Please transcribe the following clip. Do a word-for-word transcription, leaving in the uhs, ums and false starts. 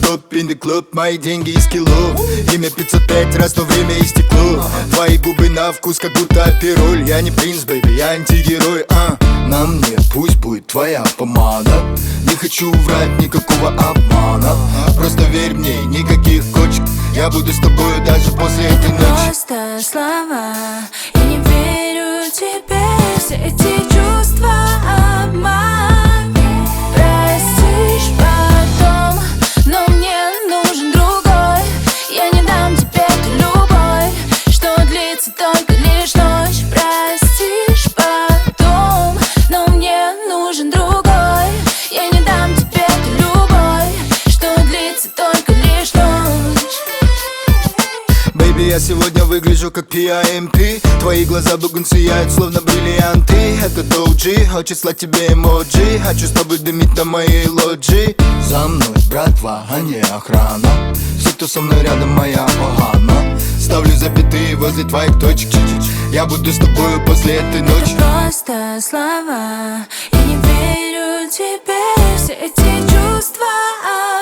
стоп in the club. Мои деньги из кило, имя пятьсот пять раз, но время истекло. Твои губы на вкус, как будто апероль. Я не принц, бэйби, я антигерой, а на мне пусть будет твоя помада. Не хочу врать, никакого обмана. Просто верь мне, никаких кочек. Я буду с тобой даже после этой ночи. Просто слова, я не верю тебе. Все эти чувства обман. Простишь потом, но мне нужен другой. Я не дам тебе эту любовь, что длится только лишь ночь. Простишь потом, но мне нужен другой. Я не дам тебе эту любовь, что длится только лишь ночь. Бэйби, я сегодня выгляжу как пи ай эм пи. Твои глаза бугун сияют, словно бриллианты. Это доуджи, хочет слать тебе эмоджи. Хочу с тобой дымить на моей лоджии. За мной братва, а не охрана. Все, кто со мной рядом, моя охана. Ставлю запятые возле твоих точек. Я буду с тобою после этой ночи. Это просто слова, я не верю тебе. Все эти чувства